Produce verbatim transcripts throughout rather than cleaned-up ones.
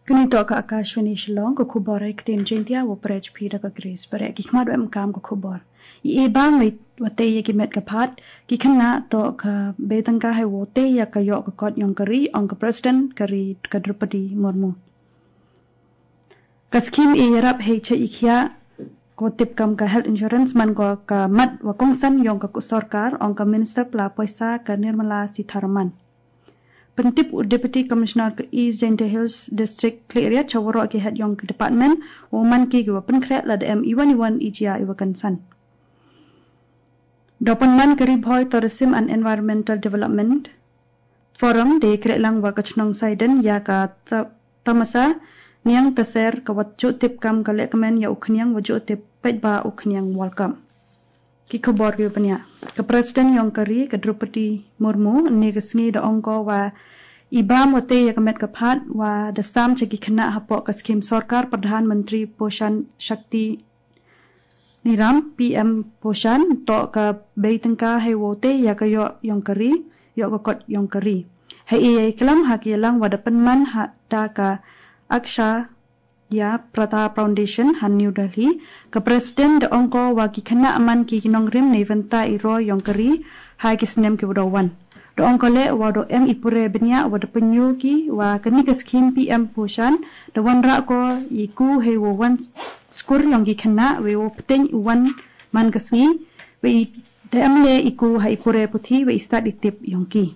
Kanito ka Akashwani Shillong ko khubor ai ktin jintia wo prech phida ka Grace bare ki khmat wem kam ko khubor i e bang mai wate ye ki met ka phat ki khana to ka betang ka hai wo te ya ka yo ka kot yong kari ong ka president kari ka Drupadi Murmu ka scheme e yarap hei che ikhya ko tip kam ka health insurance man ko ka mat wa kongsan yong ka sarkar ong ka minister pla paisa ka Nirmala Sitharaman Pentip Deputy Commissioner ke East Gentle Hills District Clear Chawaro ke head yong department woman ki ke pen kret la M E one one E G I iwakan san. Dopan man keri boy tourism and environmental development forum de kret lang wa kachnong saiden ya ka tamasa niang taser ka watjo tip kam ka lekmen ya ukhniang wajo tip pet ba ukhniang welcome. Ki khabar ke panya ka president yong kari ka Drupadi Murmu ne ka sngi da ongko wa ibam wate ya kamet ka phat wa da sam che ki khana hapo ka scheme sarkar pradhan mantri poshan shakti niram P M poshan to ka beitangka hai wote ya ka yo yong kari yo ka kot yong kari hai e kelam ha ki lang wa da penman ha da ka aksha ya Prata Foundation han New Delhi ka president da ongko wa ki khana aman ki kinong rim nei vanta iro yong kari hai ki snem ki wadawan do ongko le wa do em ipure benya wa da penyu ki wa kani ka scheme P M poshan da wan ra ko iku he wo wan skur yong ki khana we wo pteng wan man ka sngi we da amle iku hai ipure puthi we start itip yong ki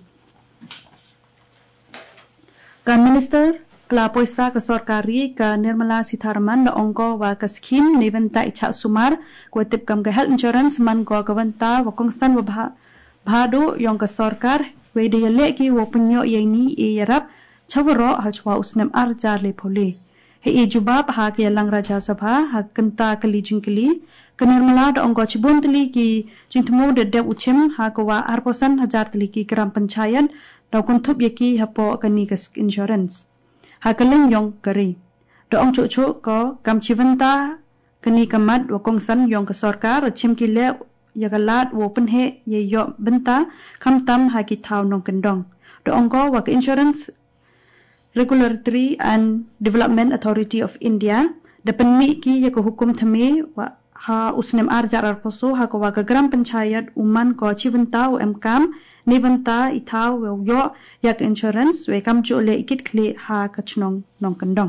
ka minister Kla poisa ka sarkari ka Nirmala Sitharaman da ongko wa ka scheme ni venta icha sumar ko tip kam ka health insurance man ko ka venta wa kongsan wa bha bhado yong ka sarkar we de le ki wo punyo yeni e yarap chawro ha chwa usnem ar jar le phole he e jubab ha ke lang raja sabha ha kanta kali jingkli ka Nirmala da ongko chibun tli ki jingthmo de de uchim ha ko wa arposan hajar tli ki gram panchayat da kon thup yeki ha po ka ni ka insurance Hakaling yong kari. Doong cucu ko kam chivanta kani kamat wa kongsan yong ka sarkar chim ki le yagalat wo penhe ye yo benta kam tam ha ki thau nong kendong. Doong ko wa ka insurance regulatory and development authority of India dapen mi ki ye ko hukum thame wa ha usnem ar jarar poso ha ko wa ka gram panchayat uman ko chivanta o emkam Nivanta itaw we yo yak insurance we kam chu le ikit kle ha kachnong nong kandong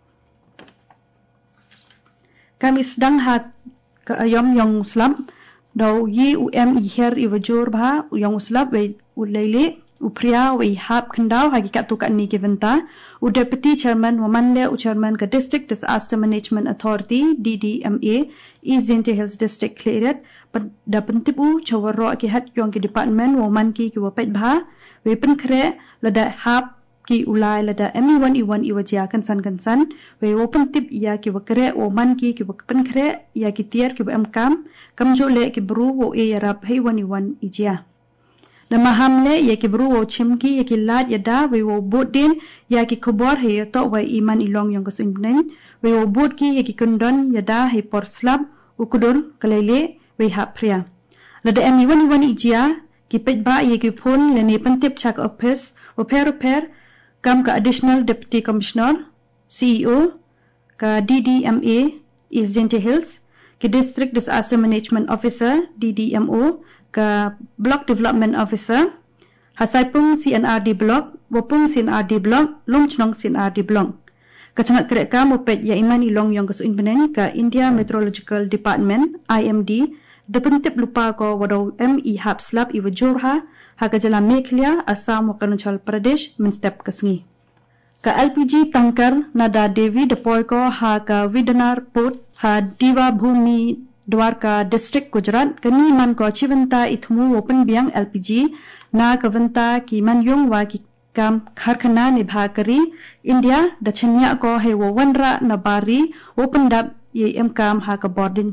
kami sedang ha ka ayom yong muslim do yi um i her i wajur bha yong muslim we ulele upriya we hab khandaw ha ki ka tu ka ni kiventa u deputy chairman woman le u chairman ka district disaster management authority D D M A East Gentle Hills District cleared da pentipu chawaro ki hat yong ki department woman ki ki wapet bha we pen khre lada hap ki ulai lada M E one E one iwajia kan san kan san we open tip ya ki wakre woman ki ki pen khre ya ki tier ki am kam kam jo le ki bru wo e yarap hai one E one ijia da maham le ya ki bru wo chimki ya ki lat ya da we wo bodin ya ki khobor he to wa iman ilong yong ka sun nen we wo bod ki ya ki kondon ya da he por slab ukudur kalele we ha priya lada M E one E one ijia ki pet ba ye ki phone le ne pantip chak office o per per kam ka additional deputy commissioner C E O ka D D M A East Gentle Hills ki district disaster management officer D D M O ka block development officer hasaipung C N R D block wopung C N R D block lomchnong C N R D block kachangat krek kam opet ya iman ilong yong kasu inbeneng ka India Meteorological Department I M D Depan tip lupa ko wadaw M E hap slap iwa jorha ha ka jala Meghalaya Assam wa Arunachal Pradesh min step kasngi ka L P G tanker nada Devi depoy ko ha ka Vidanar port ha Diva Bhumi Dwarka district Gujarat kani man ko chivanta ithmu open biang L P G na kavanta ki man yong wa ki kam kharkhana nibha kari India da chanya ko he wo wanra na bari open dap ye em kam ha ka boarding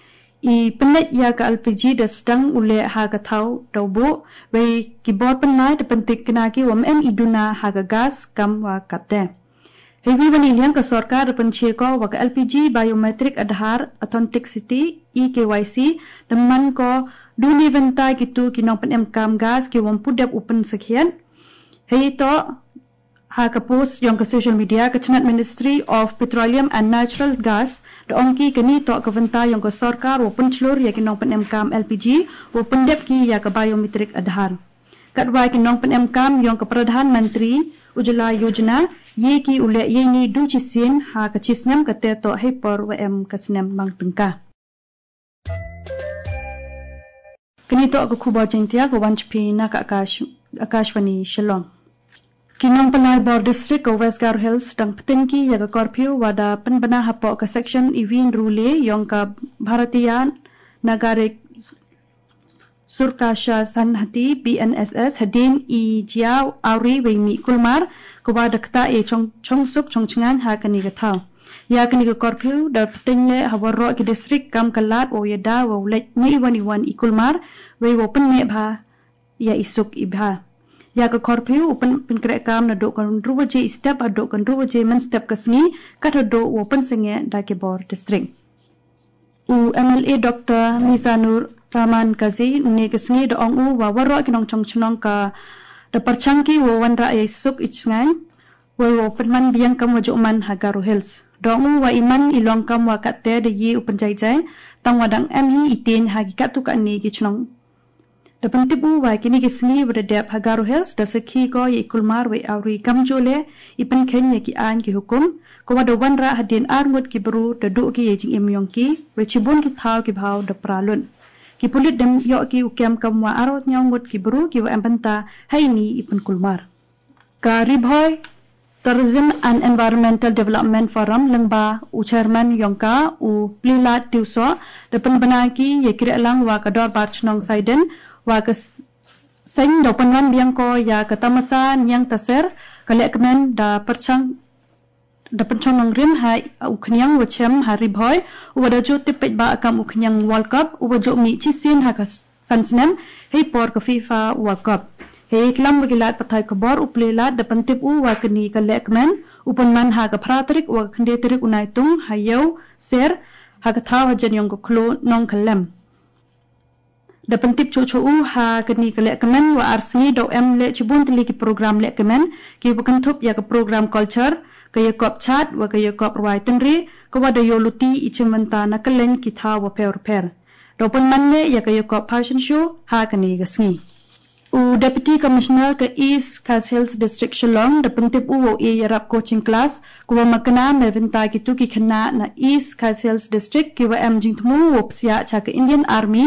I penet ya ka L P G da sedang ule ha ka thau daubo we ki bor penai da pentik kena ki wam em iduna ha ka gas kam wa kate hewi wani liang ka sarkar da penche ko wa ka L P G biometric adhar authenticity E K Y C da man ko duni venta ki tu ki nong pen em kam gas ki wam pudap open sakhian hei to ha ka post yang ke social media ke cenat Ministry of Petroleum and Natural Gas da ongki kini to ka venta yang ke sarkar wo penclur ya kinong penemkam L P G wo pendep ki ya ke biometrik adhar kat wai kinong penemkam yang ke Pradhan Menteri Ujala Yojana ye ki ule ye ni du chisin ha ka chisnam ka te to he por W M ka snem mang tengka kini to ka khubar jengtia ko wanchpi na ka akash akashwani Shillong Kinong Panay Bor District of West Garo Hills dang petingki ya ka curfew wada penbena hapok ka section Ivin Rule yang ka Bharatiya Nagarik Surkasha Sanhati B N S S hadin I jiao auri wemi kulmar ko wada kta e chong chongsuk chongchengan ha kani ka thau ya kani ka curfew da petingle hawaro ki district kam kalat o yada wo lek ni wani wan I kulmar we wo pen me bha ya isuk ibha ya ka korpiu upan pinkrekam na do kan ruwaje step ado kan ruwaje man step kasni kata do open senge da ke bor district u M L A Doctor Mizanur Rahman Kazi ne kasni do ong u wa waro kinong chong chnong ka da parchangki wo wan ra ye suk ichngai wo open man biang kam wajo man Hagaro Hills do ong wa iman ilong kam wa katte de ye upan jai jai tang wadang M hi itin hakikat tu kan ni ki chnong Dapan tibu wa kini kisni berdadap Hagaro Hills da sekhi ko ye kulmar we auri kamjole ipan kenya ki an ki hukum ko wada wanra hadin arngut ki beru da du ki ye jing emyong ki we chibun ki thau ki bhau da pralun ki pulit dem yo ki ukem kam wa arot nyongut ki beru ki wa empanta haini ipan kulmar ka ribhoy Tourism and Environmental Development Forum lengba u chairman yongka u plilat tiuso dapan benaki ye kira lang wa kador barchnong saiden wa ke seng do panwan biang ko ya ke tamasan yang taser kalek kemen da perchang da perchang ngrim hai uknyang wachem hari boy wada jo tipet ba akam uknyang World Cup wajo mi chisin ha kas sansnem hei por ke FIFA World Cup hei klam gilat pathai kebor uplelat da pantip u wa keni kalek kemen upan man ha ka pratrik wa khande trik unai tung hayau ser ha ka thaw jen yong ko klo nong kalem da pentip cucu u ha kini kelek kemen wa arsni do em le chibun tili ki program lek kemen ki bukan thup ya ke program culture ke ya kop chat wa ke ya kop rwai tenri ko wa da yoluti ichimenta na kelen ki tha wa per per do pon man le ya ke ya kop fashion show ha kini gasngi u deputy commissioner ke East Khas Hills District Shillong da pentip u e yarap coaching class ko wa makna me venta ki tu ki khna na East Khas Hills District ki wa em jingthmu wopsia cha ke Indian Army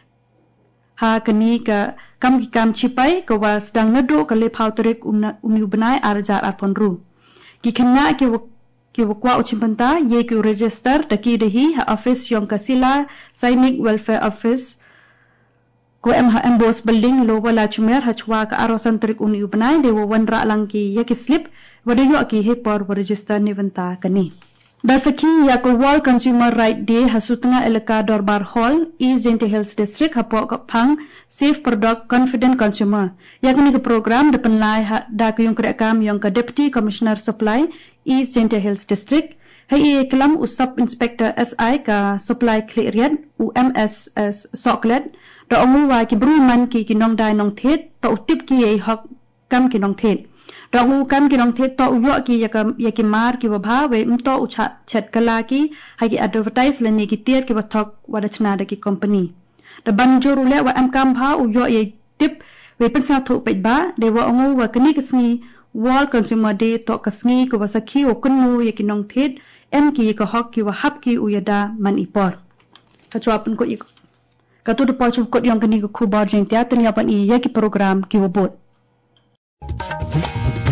ha kani ka kam ki kam chipai ka wa sedang nedo ka le phauterik uni benai arjar arpon ru ki khna ki ki kwa uchimpanta ye ki register taki dehi ha office yong ka sila sainik welfare office ko em ha emboss building lo wala chumer ha chwa ka arosan trik uni benai de wa wanra lang ki ye ki slip wada yo ki he por register ni venta kani da sakhi ya ko World Consumer Right Day hasutnga elaka Dorbar Hall East Jente Hills District hapo phang Safe Product Confident Consumer yakni ke program depan lai da ko yung krekam yung ka Deputy Commissioner Supply East Jente Hills District hai kelam usap Inspector S I ka Supply Clearance U M S S Soklet da omu wa ki bruman ki kinong dai nong thet to utip ki ei hok kam kinong thet Dong kam kinong thet to uyo ki yakam yakimar ki wabha we mto ucha chat kala ki hagi advertise le ni ki tier ki wathok wadachna da ki company da banjur le wa am kam bha uyo ye tip we pensa tho pe ba de wa ongu wa kani kisni World Consumer Day to kasni ko wasakhi o kunu ye kinong thet em ki ko hok ki wa hap ki uyada man ipor ka chwapun ko ka tu de por chu ko yong kani ko khubar jeng tia tanya pan i ye ki program ki wobot